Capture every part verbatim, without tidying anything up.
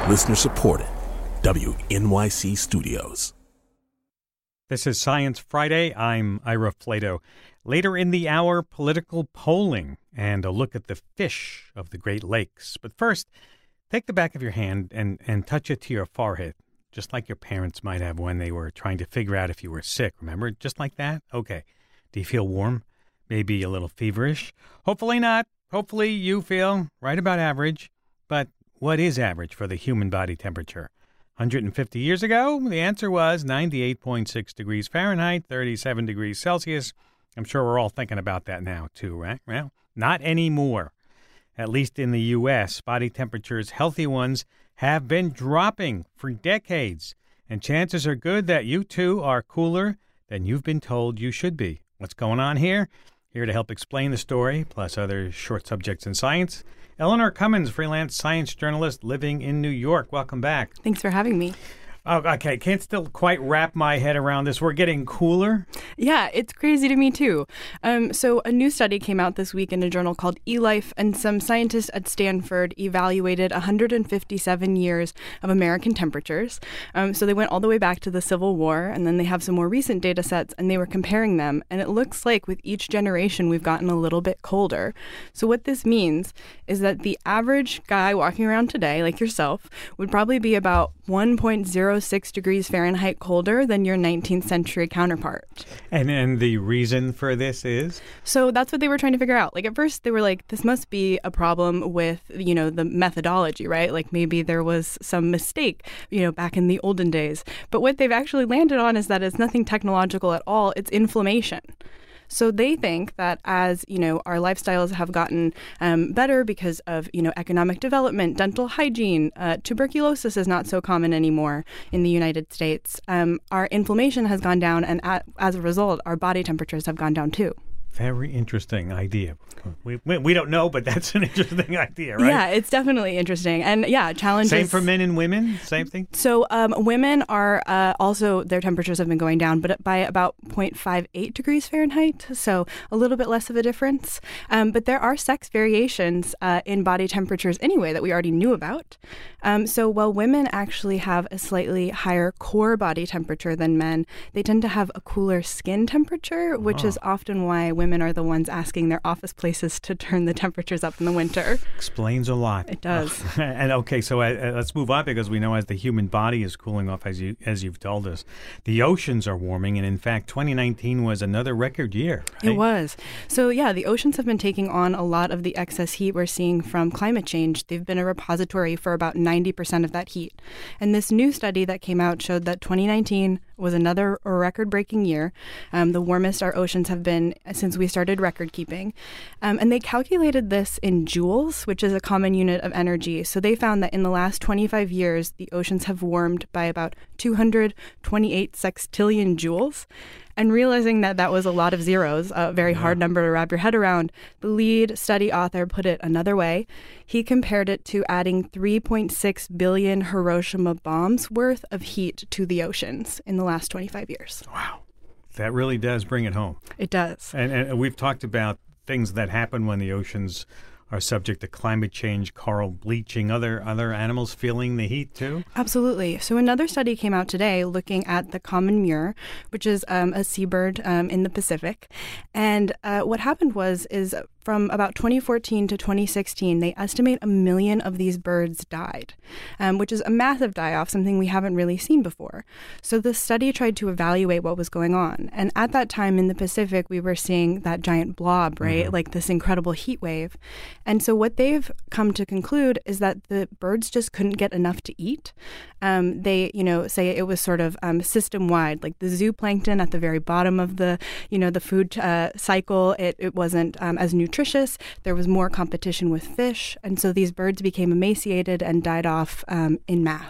Listener supported. W N Y C Studios. This is Science Friday. I'm Ira Flato. Later in the hour, political polling and a look at the fish of the Great Lakes. But first, take the back of your hand and, and touch it to your forehead, just like your parents might have when they were trying to figure out if you were sick. Remember? Just like that? Okay. Do you feel warm? Maybe a little feverish? Hopefully not. Hopefully you feel right about average. But what is average for the human body temperature? one hundred fifty years ago, the answer was ninety-eight point six degrees Fahrenheit, thirty-seven degrees Celsius. I'm sure we're all thinking about that now, too, right? Well, not anymore. At least in the U S, body temperatures, healthy ones, have been dropping for decades. And chances are good that you, too, are cooler than you've been told you should be. What's going on here? Here to help explain the story, plus other short subjects in science, Eleanor Cummins, freelance science journalist living in New York. Welcome back. Thanks for having me. Oh, okay. Can't still quite wrap my head around this. We're getting cooler? Yeah, it's crazy to me, too. Um, so a new study came out this week in a journal called eLife, and some scientists at Stanford evaluated one hundred fifty-seven years of American temperatures. Um, so they went all the way back to the Civil War, and then they have some more recent data sets, and they were comparing them. And it looks like with each generation, we've gotten a little bit colder. So what this means is that the average guy walking around today, like yourself, would probably be about one point zero six degrees Fahrenheit colder than your nineteenth century counterpart. And and the reason for this is? So that's what they were trying to figure out. Like at first they were like, this must be a problem with, you know, the methodology, right? Like maybe there was some mistake, you know, back in the olden days. But what they've actually landed on is that it's nothing technological at all. It's inflammation. So they think that as, you know, our lifestyles have gotten um, better because of, you know, economic development, dental hygiene, uh, tuberculosis is not so common anymore in the United States. Um, our inflammation has gone down, and at, as a result, our body temperatures have gone down too. Very interesting idea. We, we we don't know, but that's an interesting idea, right? Yeah, it's definitely interesting. And yeah, challenges. Same for men and women? Same thing? So um, women are uh, also, their temperatures have been going down, but by about zero point five eight degrees Fahrenheit. So a little bit less of a difference. Um, but there are sex variations uh, in body temperatures anyway that we already knew about. Um, so while women actually have a slightly higher core body temperature than men, they tend to have a cooler skin temperature, which oh. is often why women are the ones asking their office places to turn the temperatures up in the winter. Explains a lot. It does. And okay, so uh, let's move on, because we know as the human body is cooling off, as you as you've told us, the oceans are warming, and in fact, twenty nineteen was another record year. Right? It was. So yeah, the oceans have been taking on a lot of the excess heat we're seeing from climate change. They've been a repository for about ninety percent of that heat. And this new study that came out showed that twenty nineteen was another record-breaking year, um, the warmest our oceans have been since we started record keeping. Um, and they calculated this in joules, which is a common unit of energy. So they found that in the last twenty-five years, the oceans have warmed by about two hundred twenty-eight sextillion joules. And realizing that that was a lot of zeros, a very yeah. hard number to wrap your head around, the lead study author put it another way. He compared it to adding three point six billion Hiroshima bombs worth of heat to the oceans in the last twenty-five years. Wow. That really does bring it home. It does. And, and we've talked about things that happen when the oceans are subject to climate change, coral bleaching, other other animals feeling the heat too? Absolutely. So another study came out today looking at the common murre, which is um, a seabird um, in the Pacific. And uh, what happened was is from about twenty fourteen to twenty sixteen, they estimate a million of these birds died, um, which is a massive die-off, something we haven't really seen before. So the study tried to evaluate what was going on. And at that time in the Pacific, we were seeing that giant blob, right? Mm-hmm. Like this incredible heat wave. And so what they've come to conclude is that the birds just couldn't get enough to eat. Um, they, you know, say it was sort of um, system-wide, like the zooplankton at the very bottom of the, you know, the food uh, cycle. It, it wasn't um, as nutritious. There was more competition with fish. And so these birds became emaciated and died off um, in mass.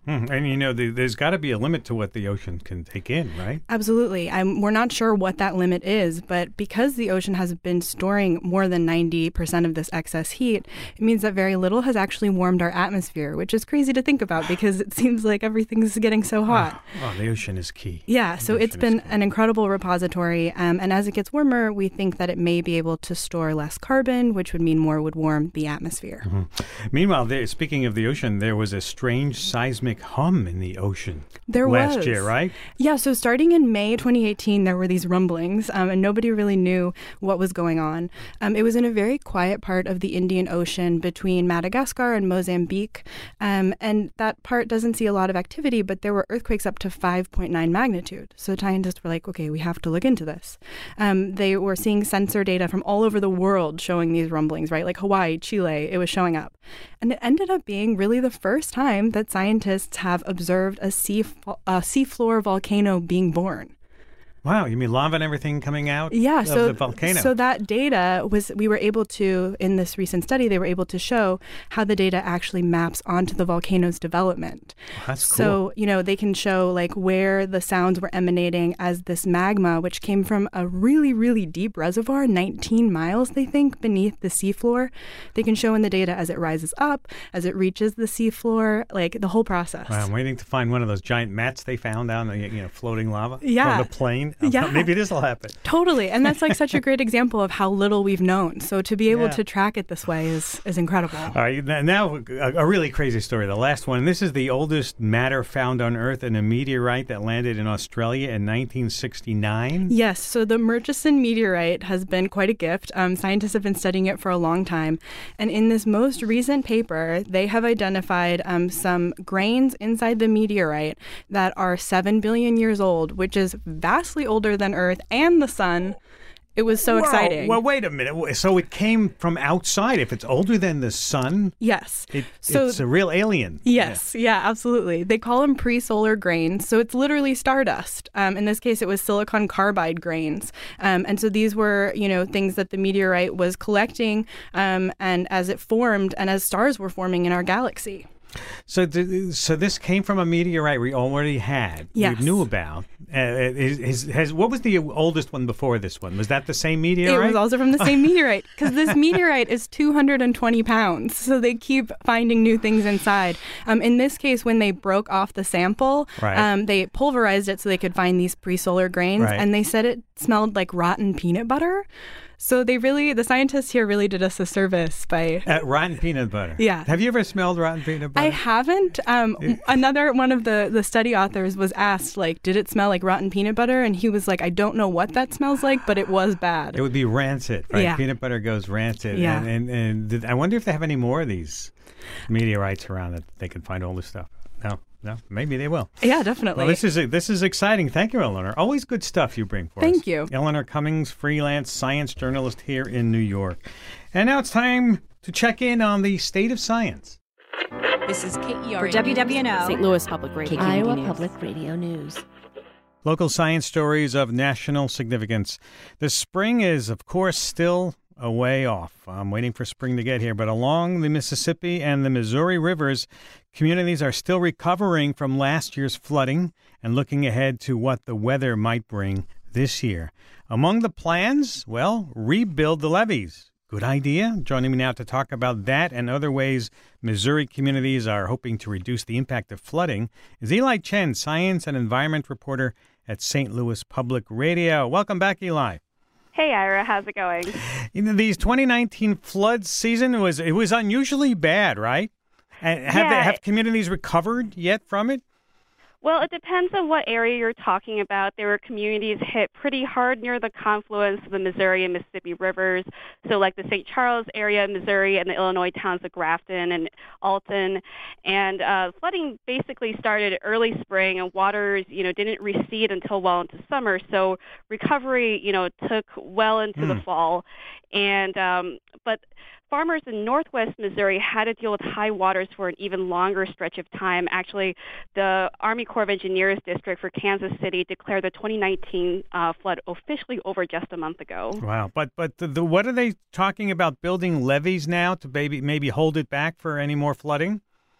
Hmm. And, you know, the, there's got to be a limit to what the ocean can take in, right? Absolutely. I'm, we're not sure what that limit is, but because the ocean has been storing more than ninety percent of this excess heat, it means that very little has actually warmed our atmosphere, which is crazy to think about because it seems like everything's getting so hot. Oh, oh the ocean is key. Yeah, so it's been an incredible repository. Um, and as it gets warmer, we think that it may be able to store less carbon, which would mean more would warm the atmosphere. Mm-hmm. Meanwhile, there, speaking of the ocean, there was a strange seismic hum in the ocean there last was. year, right? Yeah, so starting in May twenty eighteen, there were these rumblings, um, and nobody really knew what was going on. Um, it was in a very quiet part of the Indian Ocean between Madagascar and Mozambique, um, and that part doesn't see a lot of activity, but there were earthquakes up to five point nine magnitude. So scientists were like, okay, we have to look into this. Um, they were seeing sensor data from all over the world showing these rumblings, right? Like Hawaii, Chile, it was showing up. And it ended up being really the first time that scientists have observed a sea, a seafloor volcano being born. Wow, you mean lava and everything coming out yeah, of so, the volcano? So that data was, we were able to, in this recent study, they were able to show how the data actually maps onto the volcano's development. Oh, that's cool. So, you know, they can show like where the sounds were emanating as this magma, which came from a really, really deep reservoir, nineteen miles, they think, beneath the seafloor. They can show in the data as it rises up, as it reaches the seafloor, like the whole process. Wow, I'm waiting to find one of those giant mats they found down the, you know, floating lava yeah. from the plane. Yeah. Maybe this will happen. Totally. And that's like such a great example of how little we've known. So to be able yeah. to track it this way is, is incredible. All right. Now, a, a really crazy story. The last one. This is the oldest matter found on Earth in a meteorite that landed in Australia in nineteen sixty-nine. Yes. So the Murchison meteorite has been quite a gift. Um, scientists have been studying it for a long time. And in this most recent paper, they have identified um, some grains inside the meteorite that are seven billion years old, which is vastly older than Earth and the sun. It was so Whoa. exciting. Well, wait a minute. So it came from outside. If it's older than the sun, yes, it, so, it's a real alien. Yes, yeah. yeah, absolutely. They call them pre-solar grains. So it's literally stardust. Um, in this case, it was silicon carbide grains. Um, and so these were, you know, things that the meteorite was collecting um, and as it formed and as stars were forming in our galaxy. So, th- so this came from a meteorite we already had, yes. we knew about. Uh, is, is, has, what was the oldest one before this one? Was that the same meteorite? It was also from the same meteorite, because this meteorite is two hundred twenty pounds, so they keep finding new things inside. Um, in this case, when they broke off the sample, right. um, they pulverized it so they could find these pre-solar grains, right. and they said it smelled like rotten peanut butter. So they really, the scientists here really did us a service by... Uh, rotten peanut butter. Yeah. Have you ever smelled rotten peanut butter? I haven't. Um, another one of the, the study authors was asked, like, did it smell like rotten peanut butter? And he was like, I don't know what that smells like, but it was bad. It would be rancid, right? Yeah. Peanut butter goes rancid. Yeah. And, and, and did, I wonder if they have any more of these meteorites around that they can find all this stuff. No. No, maybe they will. Yeah, definitely. Well, this is this is exciting. Thank you, Eleanor. Always good stuff you bring for Thank us. Thank you. Eleanor Cummings, freelance science journalist here in New York. And now it's time to check in on the state of science. This is K E R A for W W N O, Saint Louis Public Radio, Iowa News. Public Radio News. Local science stories of national significance. The spring is, of course, still a way off. I'm waiting for spring to get here, but along the Mississippi and the Missouri rivers, communities are still recovering from last year's flooding and looking ahead to what the weather might bring this year. Among the plans, well, rebuild the levees. Good idea. Joining me now to talk about that and other ways Missouri communities are hoping to reduce the impact of flooding is Eli Chen, science and environment reporter at Saint Louis Public Radio. Welcome back, Eli. Hey, Ira, how's it going? You know, these twenty nineteen flood season was it was unusually bad, right? And have yeah. they, have communities recovered yet from it? Well, it depends on what area you're talking about. There were communities hit pretty hard near the confluence of the Missouri and Mississippi rivers, so like the Saint Charles area of Missouri and the Illinois towns of Grafton and Alton. And uh, flooding basically started early spring, and waters, you know, didn't recede until well into summer. So recovery, you know, took well into mm. the fall. And um, but farmers in northwest Missouri had to deal with high waters for an even longer stretch of time. Actually, the Army Corps of Engineers district for Kansas City declared the twenty nineteen uh, flood officially over just a month ago. Wow. But but the, the, what are they talking about, building levees now to maybe, maybe hold it back for any more flooding?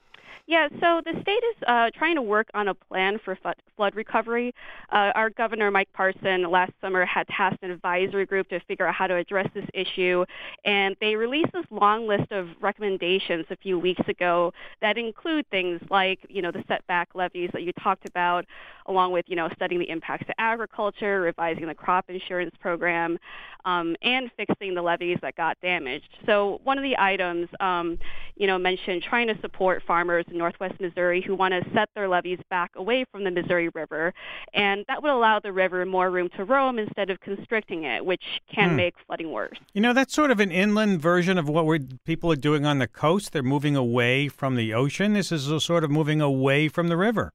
Yeah, so the state is uh, trying to work on a plan for flood, flood recovery. Uh, our governor, Mike Parson, last summer had tasked an advisory group to figure out how to address this issue, and they released this long list of recommendations a few weeks ago that include things like, you know, the setback levies that you talked about, along with, you know, studying the impacts to agriculture, revising the crop insurance program, um, and fixing the levees that got damaged. So one of the items, um, you know, mentioned trying to support farmers in northwest Missouri who want to set their levees back away from the Missouri River, and that would allow the river more room to roam instead of constricting it, which can hmm. make flooding worse. You know, that's sort of an inland version of what we're, people are doing on the coast. They're moving away from the ocean. This is a sort of moving away from the river.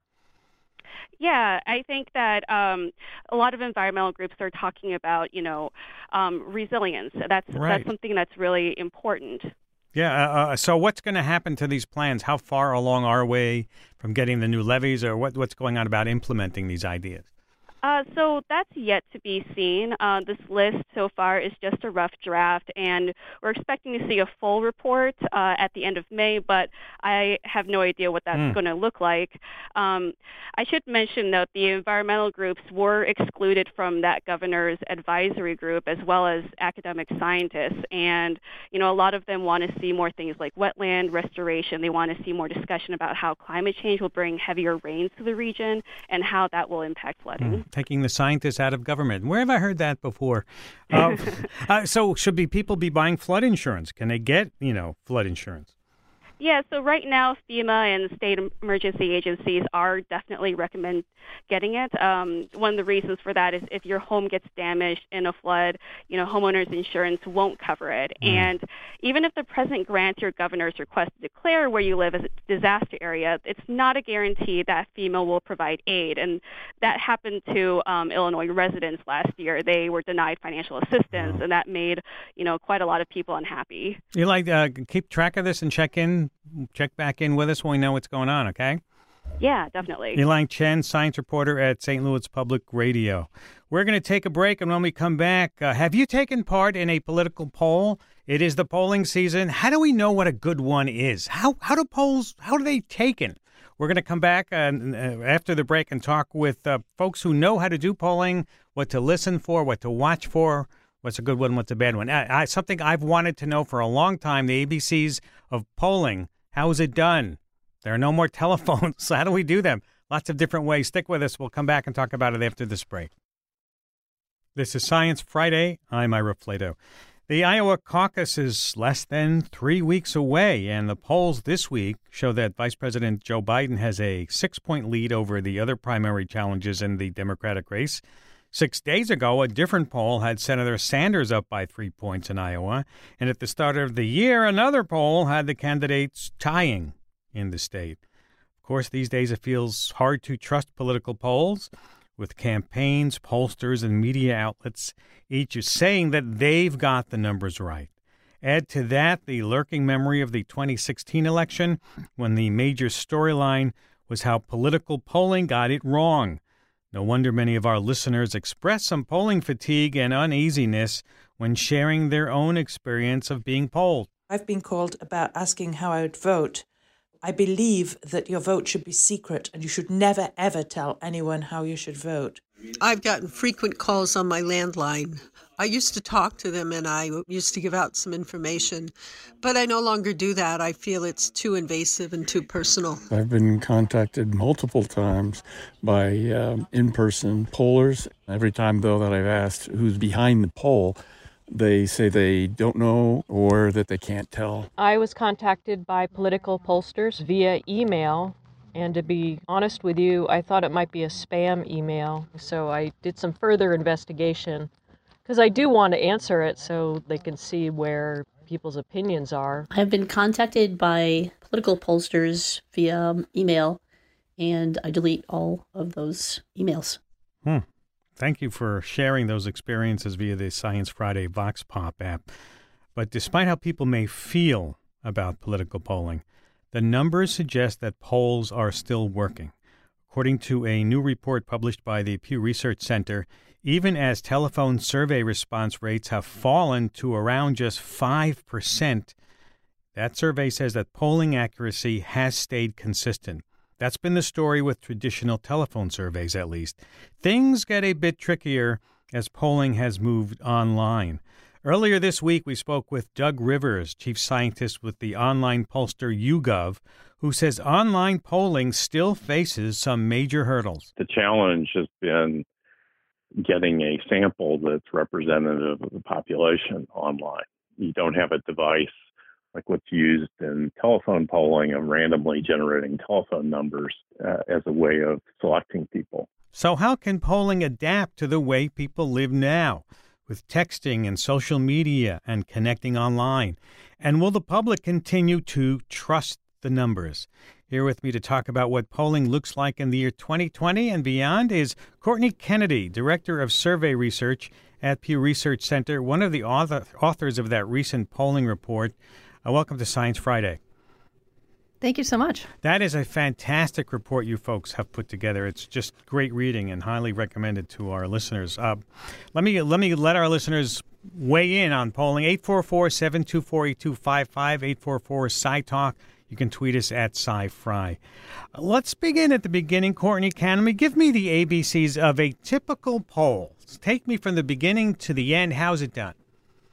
Yeah, I think that um, a lot of environmental groups are talking about, you know, um, resilience. That's right. that's something that's really important. Yeah. Uh, so what's going to happen to these plans? How far along are we from getting the new levees, or what, what's going on about implementing these ideas? Uh, so that's yet to be seen. Uh, this list so far is just a rough draft, and we're expecting to see a full report uh, at the end of May, but I have no idea what that's mm. going to look like. Um, I should mention that the environmental groups were excluded from that governor's advisory group, as well as academic scientists, and you know, a lot of them want to see more things like wetland restoration. They want to see more discussion about how climate change will bring heavier rains to the region and how that will impact flooding. Mm. Taking the scientists out of government. Where have I heard that before? Uh, uh, so should be people be buying flood insurance? Can they get, you know, flood insurance? Yeah, so right now FEMA and the state emergency agencies are definitely recommend getting it. Um, one of the reasons for that is if your home gets damaged in a flood, you know, homeowners insurance won't cover it. Mm. And even if the president grants your governor's request to declare where you live as a disaster area, it's not a guarantee that FEMA will provide aid. And that happened to um, Illinois residents last year. They were denied financial assistance, oh. and that made, you know, quite a lot of people unhappy. You like uh, keep track of this and check in? Check back in with us when we know what's going on, okay? Yeah, definitely. Yilang Chen, science reporter at Saint Louis Public Radio. We're going to take a break, and when we come back, uh, have you taken part in a political poll? It is the polling season. How do we know what a good one is? How how do polls, how are they taken? We're going to come back uh, after the break and talk with uh, folks who know how to do polling, what to listen for, what to watch for, what's a good one, what's a bad one. I, I, something I've wanted to know for a long time, the A B Cs of polling. How is it done? There are no more telephones. So how do we do them? Lots of different ways. Stick with us. We'll come back and talk about it after this break. This is Science Friday. I'm Ira Flato. The Iowa caucus is less than three weeks away, and the polls this week show that Vice President Joe Biden has a six-point lead over the other primary challenges in the Democratic race. Six days ago, a different poll had Senator Sanders up by three points in Iowa, and at the start of the year, another poll had the candidates tying in the state. Of course, these days it feels hard to trust political polls, with campaigns, pollsters, and media outlets each saying that they've got the numbers right. Add to that the lurking memory of the twenty sixteen election, when the major storyline was how political polling got it wrong. No wonder many of our listeners express some polling fatigue and uneasiness when sharing their own experience of being polled. I've been called about asking how I would vote. I believe that your vote should be secret and you should never, ever tell anyone how you should vote. I've gotten frequent calls on my landline. I used to talk to them and I used to give out some information, but I no longer do that. I feel it's too invasive and too personal. I've been contacted multiple times by um, in-person pollers. Every time, though, that I've asked who's behind the poll, they say they don't know or that they can't tell. I was contacted by political pollsters via email. And to be honest with you, I thought it might be a spam email. So I did some further investigation because I do want to answer it so they can see where people's opinions are. I've been contacted by political pollsters via email, and I delete all of those emails. Hmm. Thank you for sharing those experiences via the Science Friday Vox Pop app. But despite how people may feel about political polling, the numbers suggest that polls are still working. According to a new report published by the Pew Research Center, even as telephone survey response rates have fallen to around just five percent, That survey says that polling accuracy has stayed consistent. That's been the story with traditional telephone surveys, at least. Things get a bit trickier as polling has moved online. Earlier this week, we spoke with Doug Rivers, chief scientist with the online pollster YouGov, who says online polling still faces some major hurdles. The challenge has been getting a sample that's representative of the population online. You don't have a device like what's used in telephone polling of randomly generating telephone numbers uh, as a way of selecting people. So how can polling adapt to the way people live now, with texting and social media and connecting online? And will the public continue to trust the numbers? Here with me to talk about what polling looks like in the year twenty twenty and beyond is Courtney Kennedy, Director of Survey Research at Pew Research Center, one of the author, authors of that recent polling report. Uh, welcome to Science Friday. Thank you so much. That is a fantastic report you folks have put together. It's just great reading and highly recommended to our listeners. Uh, let me let me let our listeners weigh in on polling. eight four four, seven two four, eight two five five, eight four four, S C I Talk. You can tweet us at SciFri. Let's begin at the beginning. Courtney Kennedy, give me the A B Cs of a typical poll. Take me from the beginning to the end. How's it done?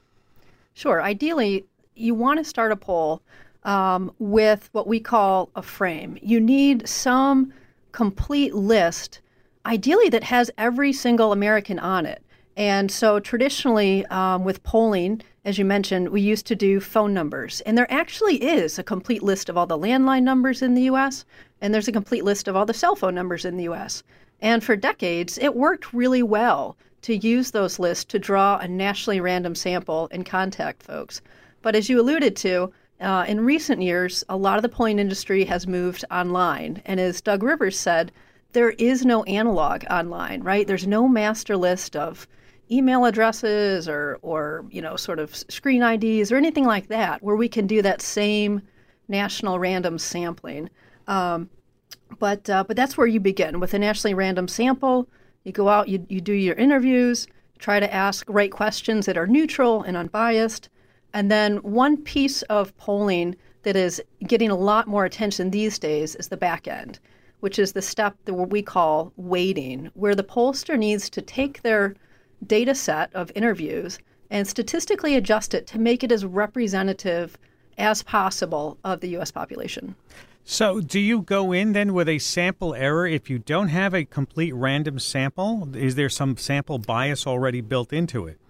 Sure. Ideally, you want to start a poll um, with what we call a frame. You need some complete list, ideally that has every single American on it. And so traditionally um, with polling, as you mentioned, we used to do phone numbers. And there actually is a complete list of all the landline numbers in the U S, and there's a complete list of all the cell phone numbers in the U S. And for decades, it worked really well to use those lists to draw a nationally random sample and contact folks. But as you alluded to, uh, in recent years, a lot of the polling industry has moved online. And as Doug Rivers said, there is no analog online, right? There's no master list of email addresses or, or you know, sort of screen I Ds or anything like that where we can do that same national random sampling. Um, but uh, but that's where you begin with a nationally random sample. You go out, you, you do your interviews, try to ask right questions that are neutral and unbiased. And then one piece of polling that is getting a lot more attention these days is the back end, which is the step that we call weighting, where the pollster needs to take their data set of interviews and statistically adjust it to make it as representative as possible of the U S population. So do you go in then with a sample error if you don't have a complete random sample? Is there some sample bias already built into it?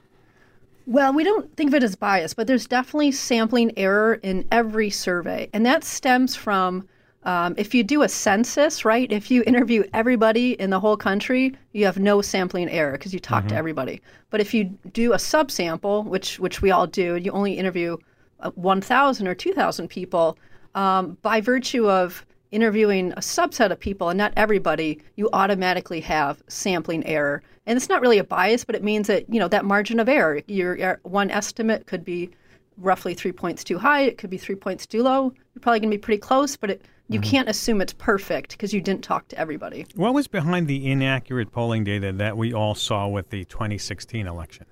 Well, we don't think of it as bias, but there's definitely sampling error in every survey. And that stems from um, if you do a census, right? If you interview everybody in the whole country, you have no sampling error because you talk mm-hmm. to everybody. But if you do a subsample, which which we all do, you only interview one thousand or two thousand people, um, by virtue of interviewing a subset of people and not everybody, you automatically have sampling error. And it's not really a bias, but it means that, you know, that margin of error, your, your one estimate could be roughly three points too high. It could be three points too low. You're probably going to be pretty close, but it, you mm-hmm. can't assume it's perfect because you didn't talk to everybody. What was behind the inaccurate polling data that we all saw with the twenty sixteen election?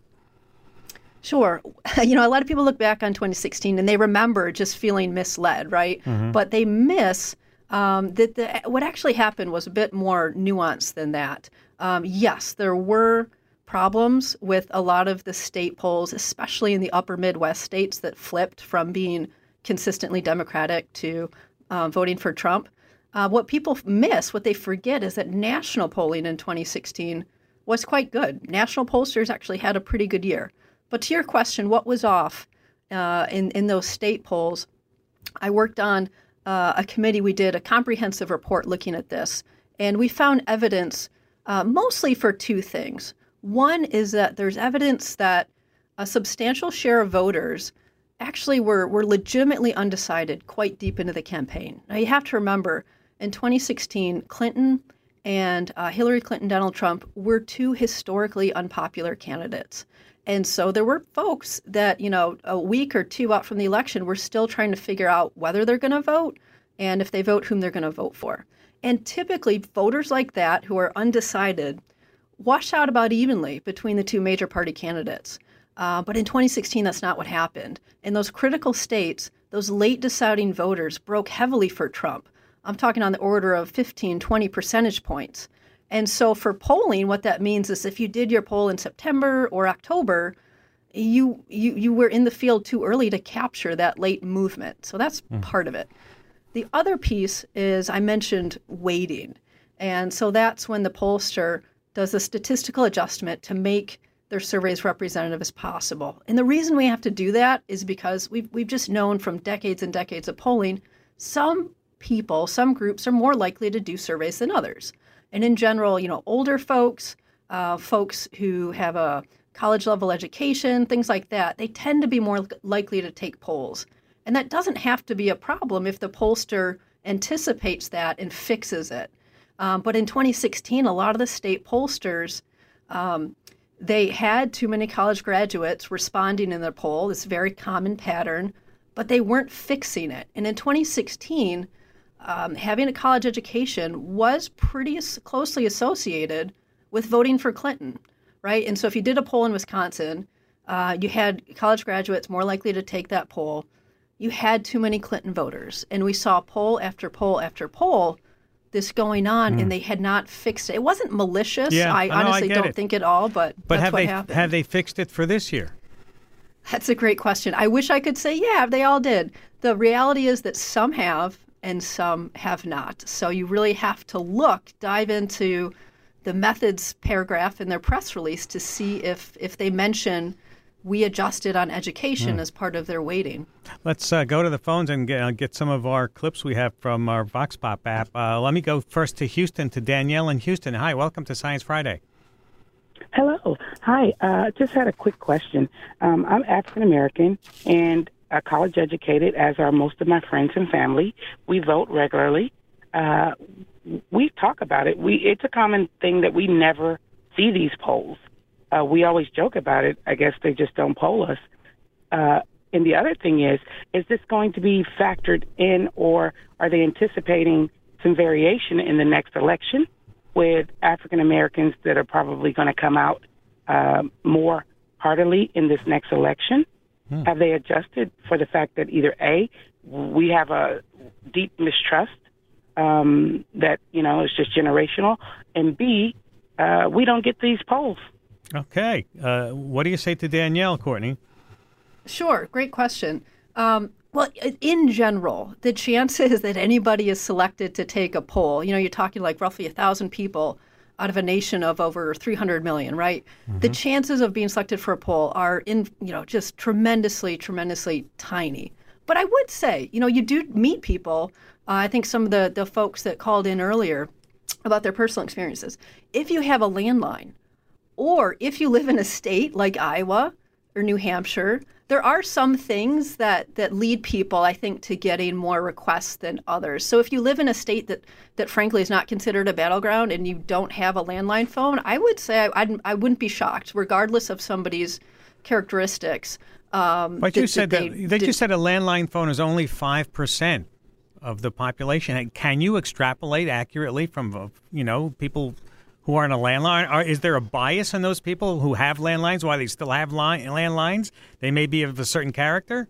Sure. You know, a lot of people look back on twenty sixteen and they remember just feeling misled, right? Mm-hmm. But they miss um, that the, what actually happened was a bit more nuanced than that. Um, yes, there were problems with a lot of the state polls, especially in the upper Midwest states that flipped from being consistently Democratic to uh, voting for Trump. Uh, what people miss, what they forget, is that national polling in twenty sixteen was quite good. National pollsters actually had a pretty good year. But to your question, what was off uh, in, in those state polls? I worked on uh, a committee. We did a comprehensive report looking at this, and we found evidence uh, mostly for two things. One is that there's evidence that a substantial share of voters actually were, were legitimately undecided quite deep into the campaign. Now, you have to remember, in twenty sixteen, Clinton and uh, Hillary Clinton, Donald Trump were two historically unpopular candidates. And so there were folks that, you know, a week or two out from the election were still trying to figure out whether they're going to vote and if they vote, whom they're going to vote for. And typically voters like that who are undecided wash out about evenly between the two major party candidates. Uh, but in twenty sixteen, that's not what happened. In those critical states, those late deciding voters broke heavily for Trump. I'm talking on the order of fifteen, twenty percentage points. And so for polling, what that means is if you did your poll in September or October, you you, you were in the field too early to capture that late movement. So that's mm. part of it. The other piece is I mentioned weighting. And so that's when the pollster does a statistical adjustment to make their survey as representative as possible. And the reason we have to do that is because we've, we've just known from decades and decades of polling, some people, some groups are more likely to do surveys than others. And in general, you know, older folks, uh, folks who have a college level education, things like that, they tend to be more likely to take polls. And that doesn't have to be a problem if the pollster anticipates that and fixes it. Um, but in twenty sixteen, a lot of the state pollsters, um, they had too many college graduates responding in their poll, this very common pattern, but they weren't fixing it. And in twenty sixteen, um, having a college education was pretty as- closely associated with voting for Clinton, right? And so if you did a poll in Wisconsin, uh, you had college graduates more likely to take that poll. You had too many Clinton voters. And we saw poll after poll after poll this going on, mm. and they had not fixed it. It wasn't malicious. Yeah, I no, honestly I don't it. think at all, but, but that's have what they, happened. have they fixed it for this year? That's a great question. I wish I could say, yeah, they all did. The reality is that some have and some have not. So you really have to look, dive into the methods paragraph in their press release to see if, if they mention we adjusted on education mm. as part of their weighting. Let's uh, go to the phones and get, uh, get some of our clips we have from our Vox Pop app. Uh, let me go first to Houston, to Danielle in Houston. Hi, welcome to Science Friday. Hello. Hi. Uh, just had a quick question. Um, I'm African American and uh, college educated, as are most of my friends and family. We vote regularly. Uh, we talk about it. We it's a common thing that we never see these polls. Uh, we always joke about it. I guess they just don't poll us. Uh, and the other thing is, is this going to be factored in, or are they anticipating some variation in the next election with African Americans that are probably going to come out uh, more heartily in this next election? Hmm. Have they adjusted for the fact that either A, we have a deep mistrust um, that, you know, is just generational, and B, uh, we don't get these polls. Okay. Uh, what do you say to Danielle, Courtney? Sure. Great question. Um, well, in general, the chances that anybody is selected to take a poll, you know, you're talking like roughly one thousand people out of a nation of over three hundred million, right? Mm-hmm. The chances of being selected for a poll are, in, you know, just tremendously, tremendously tiny. But I would say, you know, you do meet people. Uh, I think some of the, the folks that called in earlier about their personal experiences. If you have a landline, or if you live in a state like Iowa or New Hampshire, there are some things that, that lead people, I think, to getting more requests than others. So if you live in a state that, that frankly is not considered a battleground and you don't have a landline phone, I would say I, I'd, I wouldn't be shocked, regardless of somebody's characteristics. Um, but that, you said that that, they, that did, you said a landline phone is only five percent of the population. Can you extrapolate accurately from, you know, people who aren't a landline? Are, is there a bias in those people who have landlines, why they still have line, landlines? They may be of a certain character?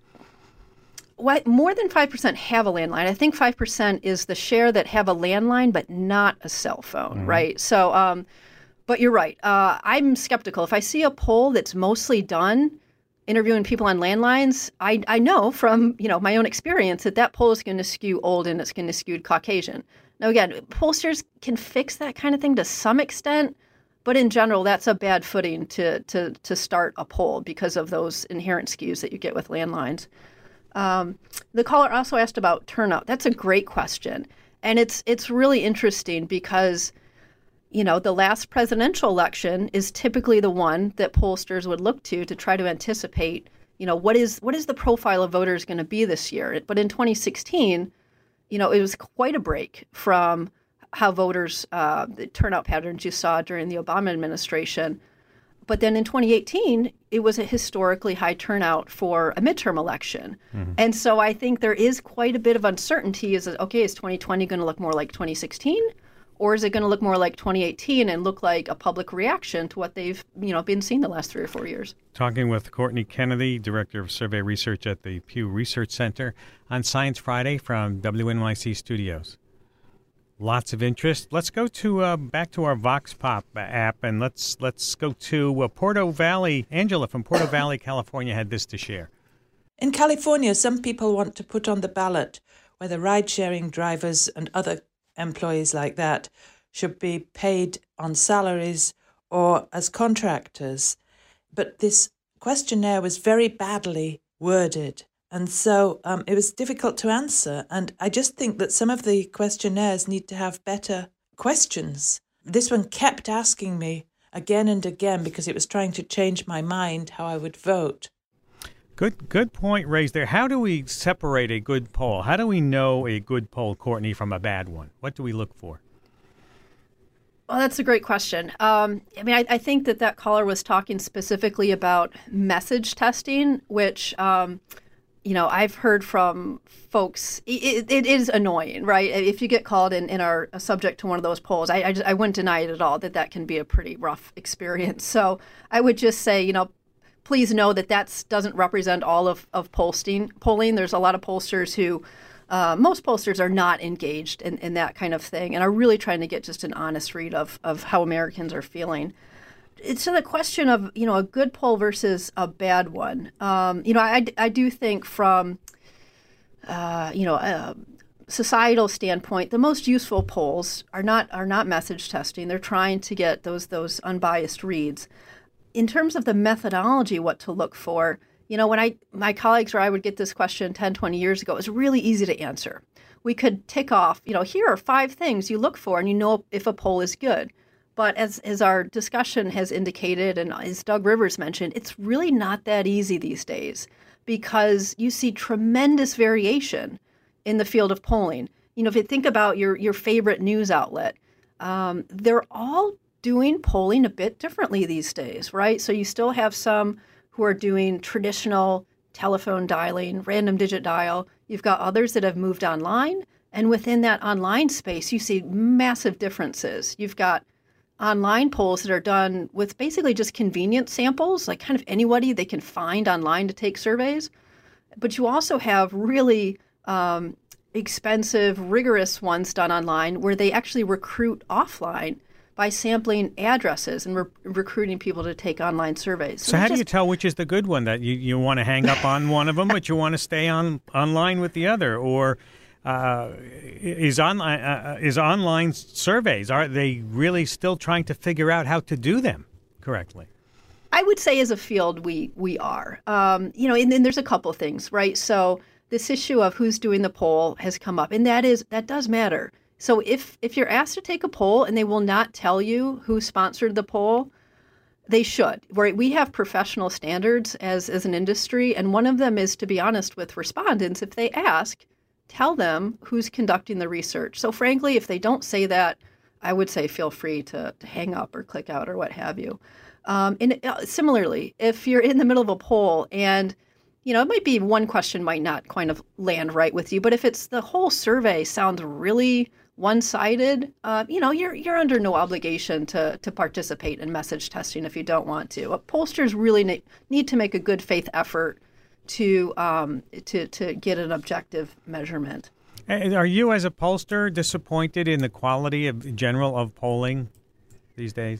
What, more than five percent have a landline. I think five percent is the share that have a landline but not a cell phone, mm-hmm. right? So, um, but you're right. Uh, I'm skeptical. If I see a poll that's mostly done interviewing people on landlines, I, I know from, you know, my own experience that that poll is going to skew old and it's going to skew Caucasian. Now, again, pollsters can fix that kind of thing to some extent, but in general, that's a bad footing to to to start a poll because of those inherent skews that you get with landlines. Um, the caller also asked about turnout. That's a great question, and it's it's really interesting because, you know, the last presidential election is typically the one that pollsters would look to to try to anticipate, you know, what is what is the profile of voters going to be this year? But in twenty sixteen, you know, it was quite a break from how voters, uh, the turnout patterns you saw during the Obama administration. But then in twenty eighteen, it was a historically high turnout for a midterm election. Mm-hmm. And so I think there is quite a bit of uncertainty. Is, okay, is twenty twenty going to look more like twenty sixteen? Or is it going to look more like twenty eighteen and look like a public reaction to what they've, you know, been seeing the last three or four years? Talking with Courtney Kennedy, Director of Survey Research at the Pew Research Center on Science Friday from W N Y C Studios. Lots of interest. Let's go to uh, back to our Vox Pop app, and let's let's go to uh, Porto Valley. Angela from Porto Valley, California, had this to share. In California, some people want to put on the ballot whether ride-sharing drivers and other employees like that should be paid on salaries or as contractors. But this questionnaire was very badly worded, and so um, it was difficult to answer. And I just think that some of the questionnaires need to have better questions. This one kept asking me again and again because it was trying to change my mind how I would vote. Good good point raised there. How do we separate a good poll? How do we know a good poll, Courtney, from a bad one? What do we look for? Well, that's a great question. Um, I mean, I, I think that that caller was talking specifically about message testing, which, um, you know, I've heard from folks. It, it is annoying, right? If you get called in and are subject to one of those polls, I, I, just, I wouldn't deny it at all that that can be a pretty rough experience. So I would just say, you know, please know that that doesn't represent all of, of polling. polling. There's a lot of pollsters who, uh, most pollsters are not engaged in, in that kind of thing and are really trying to get just an honest read of, of how Americans are feeling. It's the question of, you know, a good poll versus a bad one. Um, you know, I, I do think from, uh, you know, a societal standpoint, the most useful polls are not are not message testing. They're trying to get those those unbiased reads. In terms of the methodology, what to look for, you know, when I my colleagues or I would get this question ten, twenty years ago, it was really easy to answer. We could tick off, you know, here are five things you look for and you know if a poll is good. But as, as our discussion has indicated, and as Doug Rivers mentioned, it's really not that easy these days because you see tremendous variation in the field of polling. You know, if you think about your, your favorite news outlet, um, they're all doing polling a bit differently these days, right? So you still have some who are doing traditional telephone dialing, random digit dial. You've got others that have moved online. And within that online space, you see massive differences. You've got online polls that are done with basically just convenient samples, like kind of anybody they can find online to take surveys. But you also have really um, expensive, rigorous ones done online where they actually recruit offline by sampling addresses and re- recruiting people to take online surveys. So, so how just, do you tell which is the good one, that you, you want to hang up on one of them, but you want to stay on online with the other? Or uh, is online uh, is online surveys, are they really still trying to figure out how to do them correctly? I would say as a field, we we are. Um, you know, and then there's a couple of things, right? So this issue of who's doing the poll has come up, and that is that does matter. So if if you're asked to take a poll and they will not tell you who sponsored the poll, they should. Right? We have professional standards as, as an industry, and one of them is to be honest with respondents. If they ask, tell them who's conducting the research. So frankly, if they don't say that, I would say feel free to, to hang up or click out or what have you. Um, and uh, similarly, if you're in the middle of a poll and you know, it might be one question might not kind of land right with you, but if it's the whole survey sounds really one-sided, uh, you know, you're you're under no obligation to to participate in message testing if you don't want to. But pollsters really ne- need to make a good faith effort to um, to to get an objective measurement. Are you, as a pollster, disappointed in the quality of general of polling these days?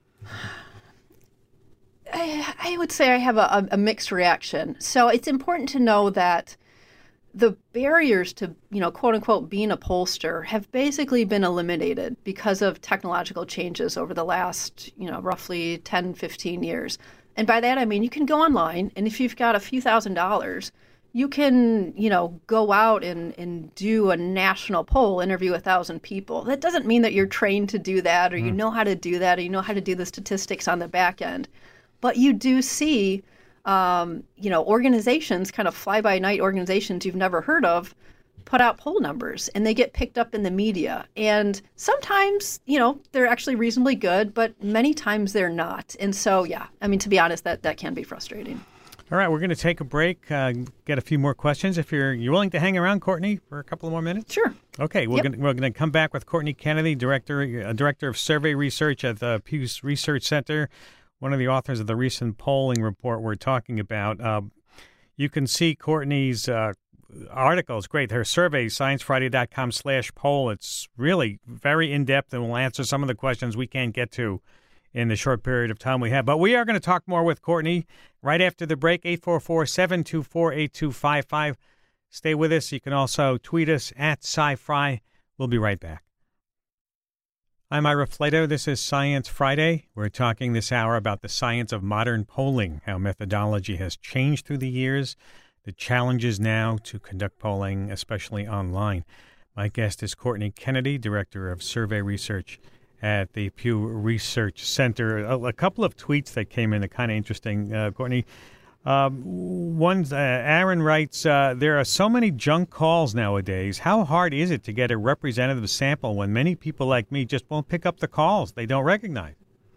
I, I would say I have a, a mixed reaction. So it's important to know that the barriers to, you know, quote unquote, being a pollster have basically been eliminated because of technological changes over the last, you know, roughly ten, fifteen years. And by that, I mean, you can go online, and if you've got a few thousand dollars, you can, you know, go out and, and do a national poll, interview a thousand people. That doesn't mean that you're trained to do that, or mm. you know how to do that, or you know how to do the statistics on the back end. But you do see, um, you know, organizations, kind of fly-by-night organizations you've never heard of, put out poll numbers, and they get picked up in the media. And sometimes, you know, they're actually reasonably good, but many times they're not. And so, yeah, I mean, to be honest, that, that can be frustrating. All right, we're going to take a break, uh, get a few more questions. If you're you're willing to hang around, Courtney, for a couple of more minutes? Sure. Okay, we're Yep. going we're going to come back with Courtney Kennedy, director uh, director of survey research at the Pew Research Center, one of the authors of the recent polling report we're talking about. Uh, you can see Courtney's uh, articles, great. Her survey, science friday dot com slash poll. It's really very in-depth and will answer some of the questions we can't get to in the short period of time we have. But we are going to talk more with Courtney right after the break, eight four four, seven two four, eight two five five. Stay with us. You can also tweet us at SciFri. We'll be right back. I'm Ira Flato. This is Science Friday. We're talking this hour about the science of modern polling, how methodology has changed through the years, the challenges now to conduct polling, especially online. My guest is Courtney Kennedy, Director of Survey Research at the Pew Research Center. A, a couple of tweets that came in are kind of interesting, uh, Courtney. Um, one, uh, Aaron writes, uh, there are so many junk calls nowadays. How hard is it to get a representative sample when many people like me just won't pick up the calls they don't recognize?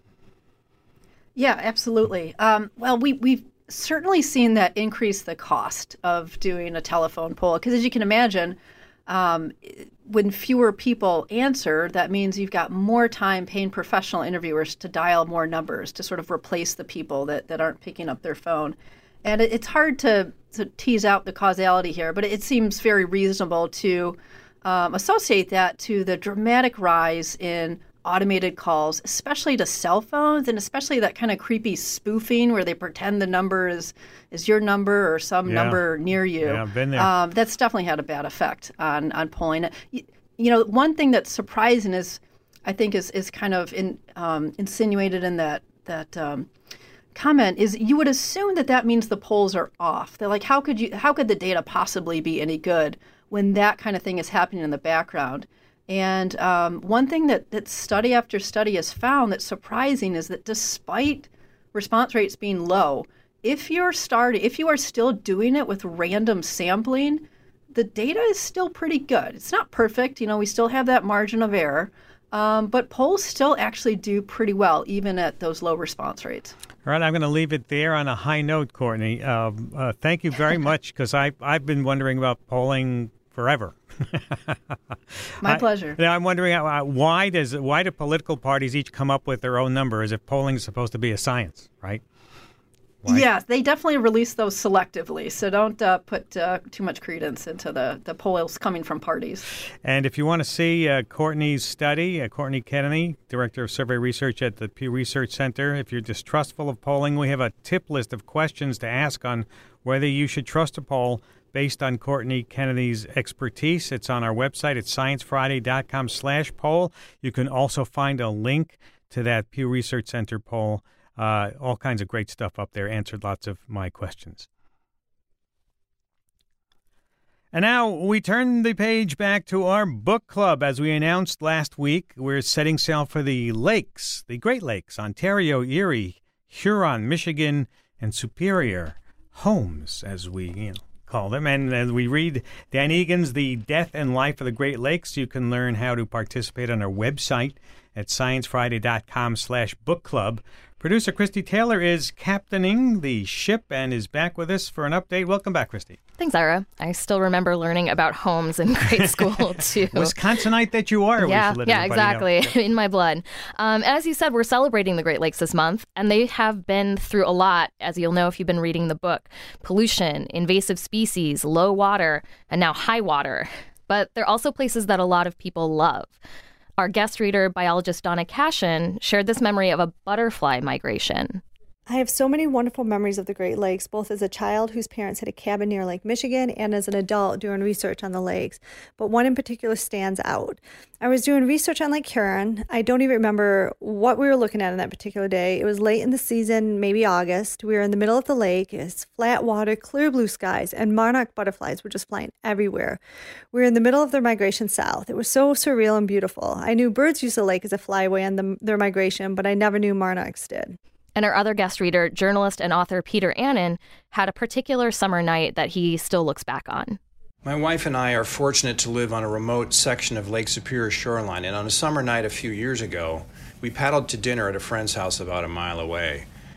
Yeah, absolutely. Um, well, we, we've certainly seen that increase the cost of doing a telephone poll, because as you can imagine, Um, when fewer people answer, that means you've got more time paying professional interviewers to dial more numbers to sort of replace the people that, that aren't picking up their phone. And it, it's hard to, to tease out the causality here, but it seems very reasonable to um, associate that to the dramatic rise in automated calls, especially to cell phones, and especially that kind of creepy spoofing where they pretend the number is, is your number or some Yeah. number near you. Yeah, I've been there. Um, that's definitely had a bad effect on, on polling. You, you know, one thing that's surprising is, I think, is is kind of in, um, insinuated in that that um, comment is you would assume that that means the polls are off. They're like, how could you? How could the data possibly be any good when that kind of thing is happening in the background? And um, one thing that, that study after study has found that's surprising is that despite response rates being low, if you're starting, if you are still doing it with random sampling, the data is still pretty good. It's not perfect, you know, we still have that margin of error, um, but polls still actually do pretty well, even at those low response rates. All right, I'm going to leave it there on a high note, Courtney. Um, uh, thank you very much, because I've been wondering about polling forever. My pleasure. I, now I'm wondering uh, why does why do political parties each come up with their own number as if polling is supposed to be a science, right? Why? Yeah, they definitely release those selectively, so don't uh, put uh, too much credence into the, the polls coming from parties. And if you want to see uh, Courtney's study, uh, Courtney Kennedy, Director of Survey Research at the Pew Research Center, if you're distrustful of polling, we have a tip list of questions to ask on whether you should trust a poll based on Courtney Kennedy's expertise. It's on our website at science friday dot com slash poll. You can also find a link to that Pew Research Center poll. Uh, all kinds of great stuff up there. Answered lots of my questions. And now we turn the page back to our book club. As we announced last week, we're setting sail for the lakes, the Great Lakes, Ontario, Erie, Huron, Michigan, and Superior. Homes, as we you know, call them. And as we read Dan Egan's The Death and Life of the Great Lakes, you can learn how to participate on our website at science friday dot com slash book club. Producer Christy Taylor is captaining the ship and is back with us for an update. Welcome back, Christy. Thanks, Ira. I still remember learning about homes in grade school, too. Wisconsinite that you are. Yeah, we should let yeah, exactly. know. In my blood. Um, as you said, we're celebrating the Great Lakes this month, and they have been through a lot, as you'll know if you've been reading the book. Pollution, invasive species, low water, and now high water. But they're also places that a lot of people love. Our guest reader, biologist Donna Cashin, shared this memory of a butterfly migration. I have so many wonderful memories of the Great Lakes, both as a child whose parents had a cabin near Lake Michigan and as an adult doing research on the lakes. But one in particular stands out. I was doing research on Lake Huron. I don't even remember what we were looking at on that particular day. It was late in the season, maybe August. We were in the middle of the lake. It's flat water, clear blue skies, and monarch butterflies were just flying everywhere. We were in the middle of their migration south. It was so surreal and beautiful. I knew birds use the lake as a flyway on the, their migration, but I never knew monarchs did. And our other guest reader, journalist and author Peter Annan, had a particular summer night that he still looks back on. My wife and I are fortunate to live on a remote section of Lake Superior shoreline, and on a summer night a few years ago, we paddled to dinner at a friend's house about a mile away.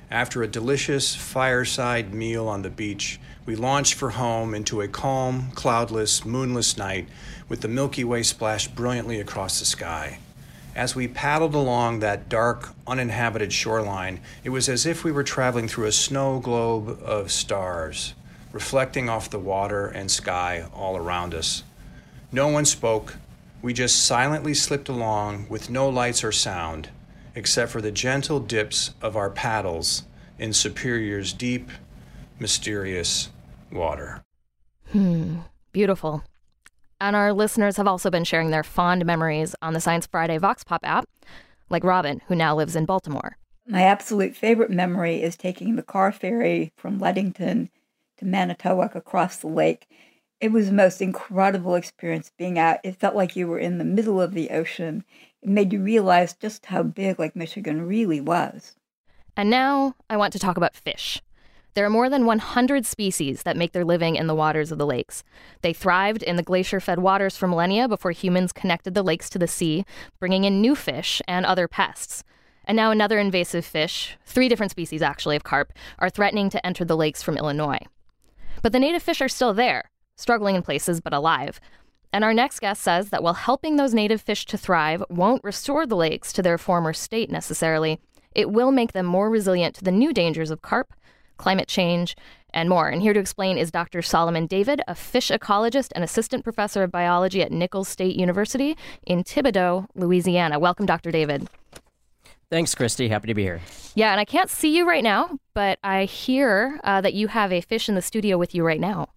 After a delicious fireside meal on the beach, we launched for home into a calm, cloudless, moonless night with the Milky Way splashed brilliantly across the sky. As we paddled along that dark, uninhabited shoreline, it was as if we were traveling through a snow globe of stars, reflecting off the water and sky all around us. No one spoke. We just silently slipped along with no lights or sound, except for the gentle dips of our paddles in Superior's deep, mysterious water. Hmm, beautiful. And our listeners have also been sharing their fond memories on the Science Friday Vox Pop app, like Robin, who now lives in Baltimore. My absolute favorite memory is taking the car ferry from Ludington to Manitowoc across the lake. It was the most incredible experience being out. It felt like you were in the middle of the ocean. It made you realize just how big Lake Michigan really was. And now I want to talk about fish. There are more than one hundred species that make their living in the waters of the lakes. They thrived in the glacier-fed waters for millennia before humans connected the lakes to the sea, bringing in new fish and other pests. And now another invasive fish, three different species actually of carp, are threatening to enter the lakes from Illinois. But the native fish are still there, struggling in places but alive. And our next guest says that while helping those native fish to thrive won't restore the lakes to their former state necessarily, it will make them more resilient to the new dangers of carp, climate change, and more. And here to explain is Doctor Solomon David, a fish ecologist and assistant professor of biology at Nichols State University in Thibodaux, Louisiana. Welcome, Doctor David. Thanks, Christy. Happy to be here. Yeah, and I can't see you right now, but I hear uh, that you have a fish in the studio with you right now.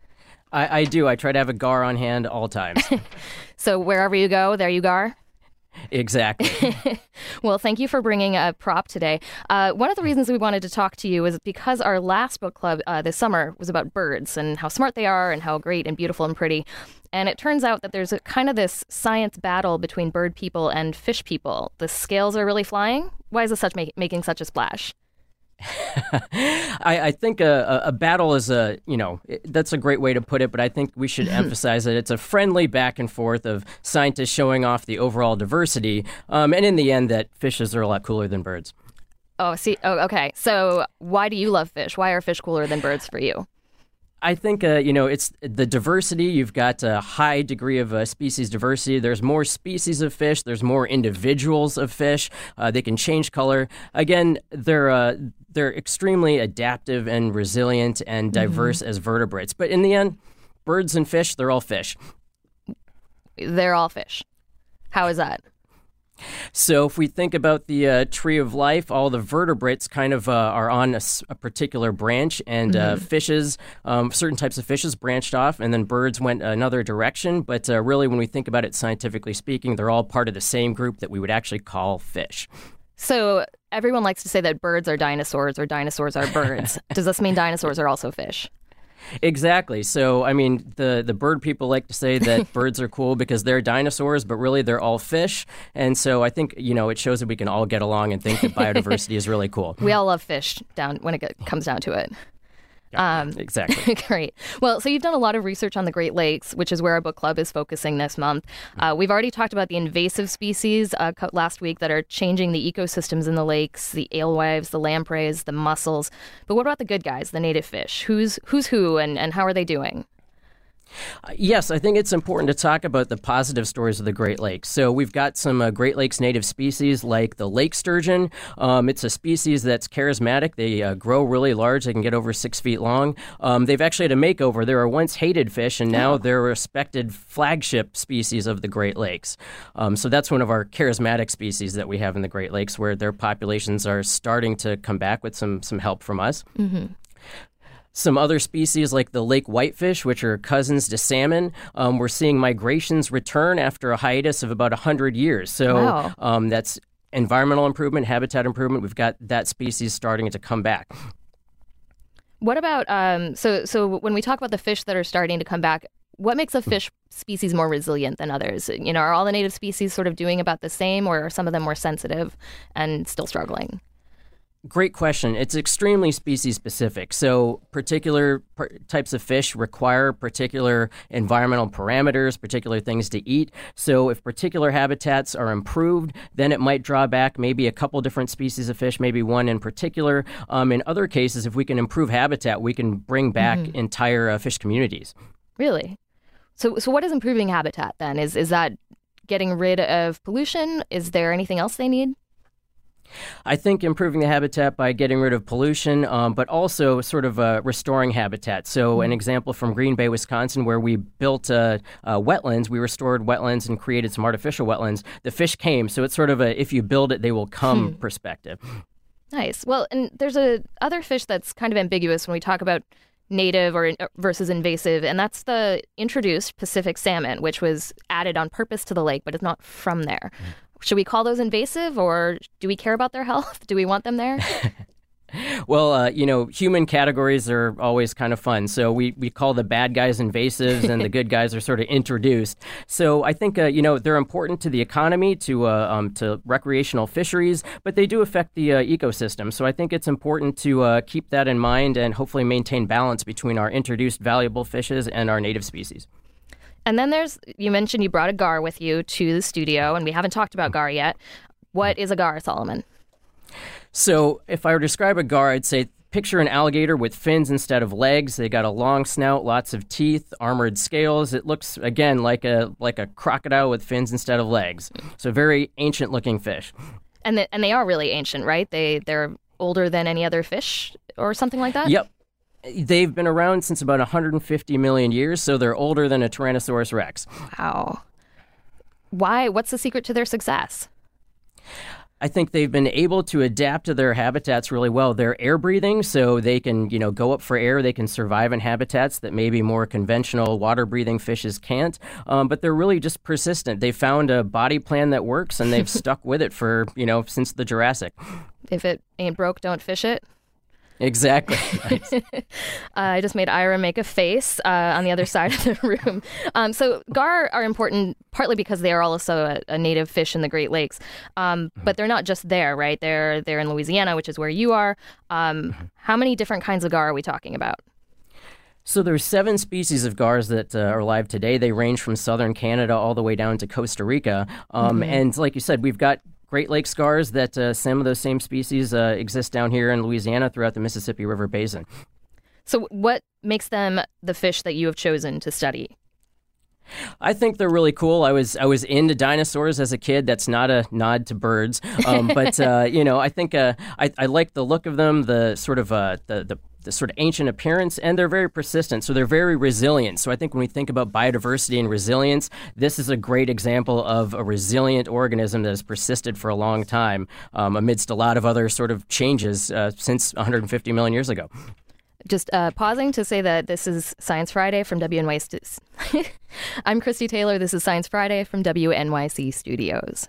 I, I do. I try to have a gar on hand all times. So wherever you go, there you gar? Exactly. Well, thank you for bringing a prop today. Uh, one of the reasons we wanted to talk to you is because our last book club uh, this summer was about birds and how smart they are and how great and beautiful and pretty. And it turns out that there's a kind of this science battle between bird people and fish people. The scales are really flying. Why is this such make, making such a splash? I, I think a, a battle is a, you know, that's a great way to put it, but I think we should emphasize that it's a friendly back and forth of scientists showing off the overall diversity, um, and in the end that fishes are a lot cooler than birds. Oh, see, oh, okay. So why do you love fish? Why are fish cooler than birds for you? I think, uh, you know, it's the diversity. You've got a high degree of uh, species diversity. There's more species of fish. There's more individuals of fish. Uh, they can change color. Again, they're uh, they're extremely adaptive and resilient and diverse mm-hmm. as vertebrates. But in the end, birds and fish, they're all fish. They're all fish. How is that? So if we think about the uh, tree of life, all the vertebrates kind of uh, are on a, a particular branch, and uh, mm-hmm. fishes, um, certain types of fishes branched off, and then birds went another direction. But uh, really, when we think about it scientifically speaking, they're all part of the same group that we would actually call fish. So everyone likes to say that birds are dinosaurs or dinosaurs are birds. Does this mean dinosaurs are also fish? Exactly. So, I mean, the, the bird people like to say that birds are cool because they're dinosaurs, but really they're all fish. And so I think, you know, it shows that we can all get along and think that biodiversity is really cool. We all love fish down when it get, comes down to it. Yeah, um, exactly. Great. Well, so you've done a lot of research on the Great Lakes, which is where our book club is focusing this month. Uh, we've already talked about the invasive species uh, last week that are changing the ecosystems in the lakes, the alewives, the lampreys, the mussels. But what about the good guys, the native fish? Who's who's who and, and how are they doing? Uh, yes, I think it's important to talk about the positive stories of the Great Lakes. So we've got some uh, Great Lakes native species like the lake sturgeon. Um, it's a species that's charismatic. They uh, grow really large. They can get over six feet long. Um, they've actually had a makeover. They were once hated fish, and now they're a respected flagship species of the Great Lakes. Um, so that's one of our charismatic species that we have in the Great Lakes, where their populations are starting to come back with some, some help from us. Mm-hmm. Some other species like the lake whitefish, which are cousins to salmon, um, we're seeing migrations return after a hiatus of about one hundred years. So wow. um, that's environmental improvement, habitat improvement. We've got that species starting to come back. What about, um, so so when we talk about the fish that are starting to come back, what makes a fish species more resilient than others? You know, are all the native species sort of doing about the same, or are some of them more sensitive and still struggling? Great question. It's extremely species specific. So particular per- types of fish require particular environmental parameters, particular things to eat. So if particular habitats are improved, then it might draw back maybe a couple different species of fish, maybe one in particular. Um, in other cases, if we can improve habitat, we can bring back mm-hmm. entire uh, fish communities. Really? So so what is improving habitat then? Is is that getting rid of pollution? Is there anything else they need? I think improving the habitat by getting rid of pollution, um, but also sort of uh, restoring habitat. So mm-hmm. an example from Green Bay, Wisconsin, where we built uh, uh, wetlands, we restored wetlands and created some artificial wetlands. The fish came, so it's sort of a if you build it, they will come hmm. perspective. Nice. Well, and there's a other fish that's kind of ambiguous when we talk about native or versus invasive, and that's the introduced Pacific salmon, which was added on purpose to the lake, but it's not from there. Mm. Should we call those invasive, or do we care about their health? Do we want them there? Well, uh, you know, human categories are always kind of fun. So we, we call the bad guys invasives and the good guys are sort of introduced. So I think, uh, you know, they're important to the economy, to uh, um, to recreational fisheries, but they do affect the uh, ecosystem. So I think it's important to uh, keep that in mind and hopefully maintain balance between our introduced valuable fishes and our native species. And then there's, you mentioned you brought a gar with you to the studio, and we haven't talked about gar yet. What is a gar, Solomon? So if I were to describe a gar, I'd say picture an alligator with fins instead of legs. They got a long snout, lots of teeth, armored scales. It looks, again, like a like a crocodile with fins instead of legs. So very ancient-looking fish. And the, and they are really ancient, right? They, they're older than any other fish or something like that? Yep. They've been around since about one hundred fifty million years, so they're older than a Tyrannosaurus rex. Wow. Why? What's the secret to their success? I think they've been able to adapt to their habitats really well. They're air breathing, so they can, you know, go up for air. They can survive in habitats that maybe more conventional water breathing fishes can't. Um, but they're really just persistent. They found a body plan that works, and they've stuck with it for, you know, since the Jurassic. If it ain't broke, don't fish it. Exactly. Nice. uh, I just made Ira make a face uh, on the other side of the room. Um, so gar are important partly because they are also a, a native fish in the Great Lakes, um, mm-hmm. but they're not just there, right? They're they're in Louisiana, which is where you are. Um, mm-hmm. How many different kinds of gar are we talking about? So there's seven species of gars that uh, are alive today. They range from southern Canada all the way down to Costa Rica. Um, mm-hmm. And like you said, we've got Great Lakes gars that uh, some of those same species uh, exist down here in Louisiana throughout the Mississippi River Basin. So what makes them the fish that you have chosen to study? I think they're really cool. I was I was into dinosaurs as a kid. That's not a nod to birds, um, but uh, you know, I think uh, I, I like the look of them, the sort of uh, the the. the sort of ancient appearance, and they're very persistent, so they're very resilient. So I think when we think about biodiversity and resilience, this is a great example of a resilient organism that has persisted for a long time um, amidst a lot of other sort of changes uh, since one hundred fifty million years ago. Just uh, pausing to say that this is Science Friday from W N Y C. I'm Christy Taylor. This is Science Friday from W N Y C Studios.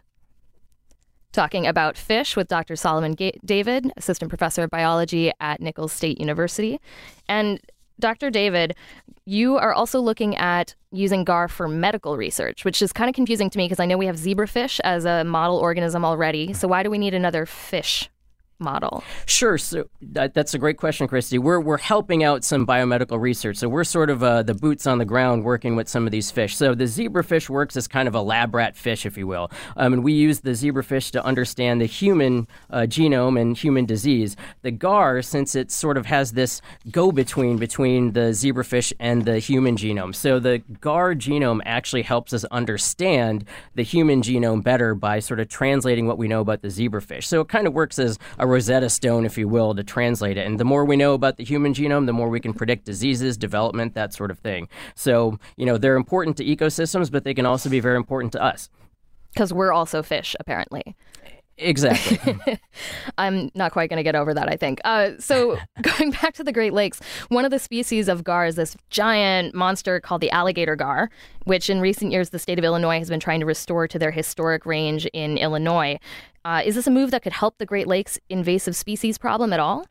Talking about fish with Doctor Solomon Ga- David, Assistant Professor of Biology at Nicholls State University. And Doctor David, you are also looking at using gar for medical research, which is kind of confusing to me because I know we have zebrafish as a model organism already. So why do we need another fish model? Sure. So that, that's a great question, Christy. We're we're helping out some biomedical research. So we're sort of uh, the boots on the ground working with some of these fish. So the zebrafish works as kind of a lab rat fish, if you will. Um, and we use the zebrafish to understand the human uh, genome and human disease. The gar, since it sort of has this go-between between the zebrafish and the human genome. So the gar genome actually helps us understand the human genome better by sort of translating what we know about the zebrafish. So it kind of works as a Rosetta Stone, if you will, to translate it. And the more we know about the human genome, the more we can predict diseases, development, that sort of thing. So, you know, they're important to ecosystems, but they can also be very important to us. Because we're also fish, apparently. Exactly. I'm not quite going to get over that, I think. Uh, so going back to the Great Lakes, one of the species of gar is this giant monster called the alligator gar, which in recent years the state of Illinois has been trying to restore to their historic range in Illinois. Uh, is this a move that could help the Great Lakes invasive species problem at all?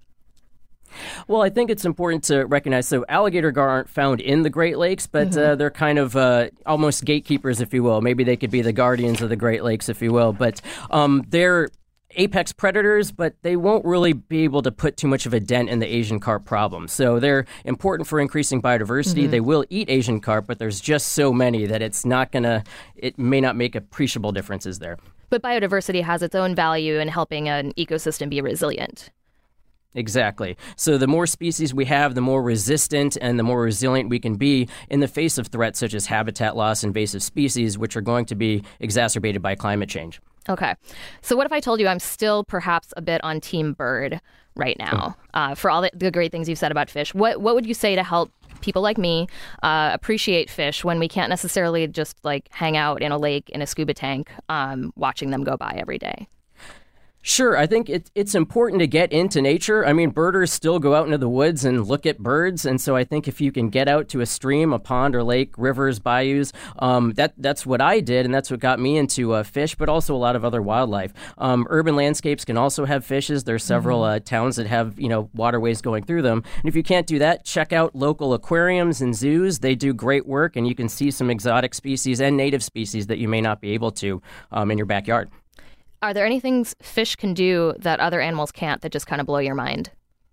Well, I think it's important to recognize, so alligator gar aren't found in the Great Lakes, but mm-hmm. uh, they're kind of uh, almost gatekeepers, if you will. Maybe they could be the guardians of the Great Lakes, if you will. But um, they're apex predators, but they won't really be able to put too much of a dent in the Asian carp problem. So they're important for increasing biodiversity. Mm-hmm. They will eat Asian carp, but there's just so many that it's not going to, it may not make appreciable differences there. But biodiversity has its own value in helping an ecosystem be resilient. Exactly. So the more species we have, the more resistant and the more resilient we can be in the face of threats such as habitat loss, invasive species, which are going to be exacerbated by climate change. Okay. So what if I told you I'm still perhaps a bit on Team Bird right now uh, for all the, the great things you've said about fish? What what would you say to help people like me uh, appreciate fish when we can't necessarily just like hang out in a lake in a scuba tank um, watching them go by every day? Sure. I think it, it's important to get into nature. I mean, birders still go out into the woods and look at birds. And so I think if you can get out to a stream, a pond or lake, rivers, bayous, um, that that's what I did. And that's what got me into uh, fish, but also a lot of other wildlife. Um, urban landscapes can also have fishes. There's several mm-hmm. uh, towns that have, you know, waterways going through them. And if you can't do that, check out local aquariums and zoos. They do great work, and you can see some exotic species and native species that you may not be able to um, in your backyard. Are there any things fish can do that other animals can't that just kind of blow your mind?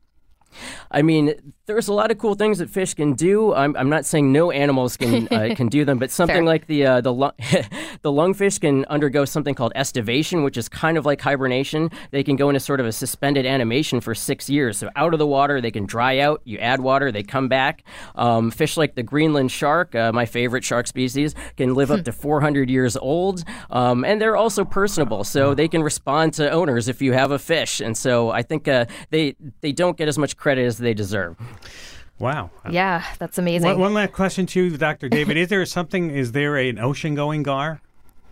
I mean, there's a lot of cool things that fish can do. I'm, I'm not saying no animals can uh, can do them, but something Fair. like the uh, the lung- the lungfish can undergo something called estivation, which is kind of like hibernation. They can go into sort of a suspended animation for six years. So out of the water, they can dry out. You add water, they come back. Um, fish like the Greenland shark, uh, my favorite shark species, can live up to four hundred years old, um, and they're also personable. So they can respond to owners if you have a fish, and so I think uh, they they don't get as much credit as they deserve. Wow. Yeah, that's amazing. One, one last question to you, Doctor David. Is there something, is there an ocean-going gar?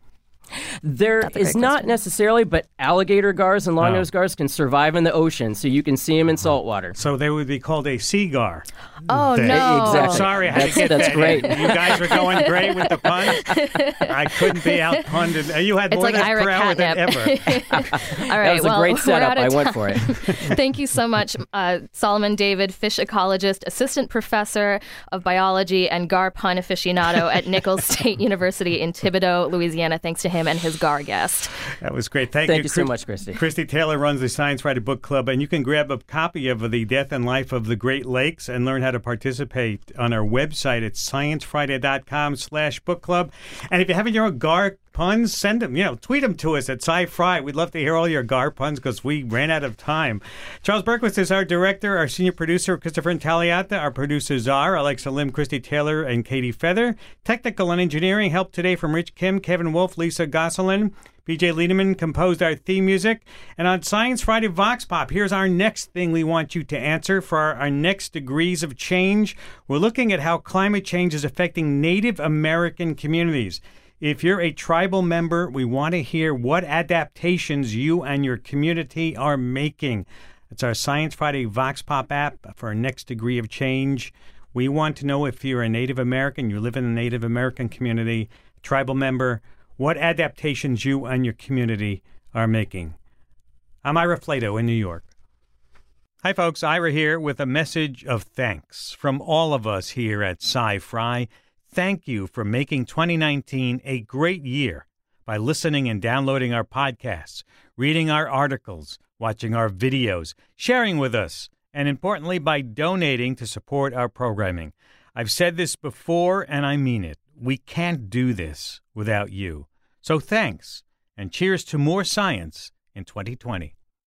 There is not question. necessarily, but alligator gars and long-nosed oh. gars can survive in the ocean, so you can see them in saltwater. So they would be called a sea gar. Oh, they, no. Exactly. Sorry, I had that's, to get that's that great. in. You guys were going great with the puns. I couldn't be out-punned. You had it's more like than Ira per hour than ever. All right, that was well, a great setup. I went time. for it. Thank you so much, uh, Solomon David, fish ecologist, assistant professor of biology, and gar pun aficionado at Nichols State University in Thibodaux, Louisiana. Thanks to him and his gar guest. That was great. Thank, Thank you. you so much, Christy. Christy Taylor runs the Science Friday Book Club, and you can grab a copy of The Death and Life of the Great Lakes and learn how to participate on our website at sciencefriday.com slash book club. And if you have your own gar puns, send them, you know, tweet them to us at SciFri. We'd love to hear all your gar puns because we ran out of time. Charles Berkowitz is our director. Our senior producer, Christopher Intagliata. Our producers are Alexa Lim, Christy Taylor, and Katie Feather. Technical and engineering help today from Rich Kim, Kevin Wolf, Lisa Gosselin. B J Liederman composed our theme music. And on Science Friday Vox Pop, here's our next thing we want you to answer for our, our next degrees of change. We're looking at how climate change is affecting Native American communities. If you're a tribal member, we want to hear what adaptations you and your community are making. It's our Science Friday Vox Pop app for our next degree of change. We want to know if you're a Native American, you live in a Native American community, tribal member, what adaptations you and your community are making. I'm Ira Flato in New York. Hi, folks. Ira here with a message of thanks from all of us here at SciFri. Thank you for making twenty nineteen a great year by listening and downloading our podcasts, reading our articles, watching our videos, sharing with us, and importantly, by donating to support our programming. I've said this before, and I mean it. We can't do this without you. So thanks, and cheers to more science in twenty twenty.